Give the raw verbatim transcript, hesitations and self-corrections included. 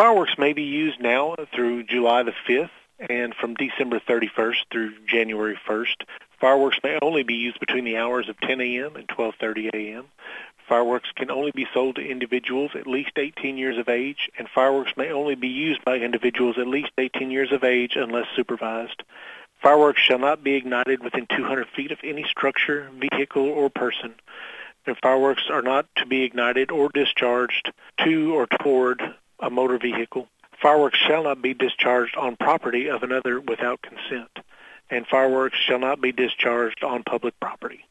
Fireworks may be used now through July the fifth and from December thirty-first through January first. Fireworks may only be used between the hours of ten a.m. and twelve thirty a.m. Fireworks can only be sold to individuals at least eighteen years of age, and fireworks may only be used by individuals at least eighteen years of age unless supervised. Fireworks shall not be ignited within two hundred feet of any structure, vehicle, or person. And fireworks are not to be ignited or discharged to or toward a motor vehicle. Fireworks shall not be discharged on property of another without consent. And fireworks shall not be discharged on public property.